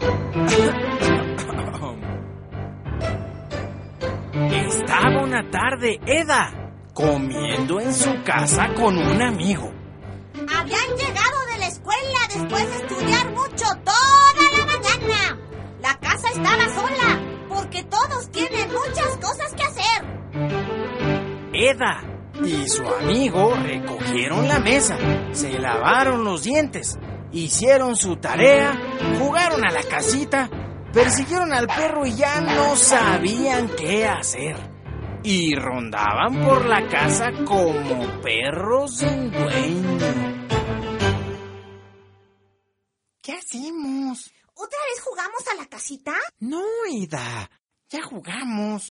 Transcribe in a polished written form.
Estaba una tarde Eda comiendo en su casa con un amigo. Habían llegado de la escuela después de estudiar mucho toda la mañana. La casa estaba sola porque todos tienen muchas cosas que hacer. Eda y su amigo recogieron la mesa, se lavaron los dientes, hicieron su tarea, jugaron a la casita, persiguieron al perro y ya no sabían qué hacer. Y rondaban por la casa como perros sin dueño. ¿Qué hacemos? ¿Otra vez jugamos a la casita? No, Eda, ya jugamos.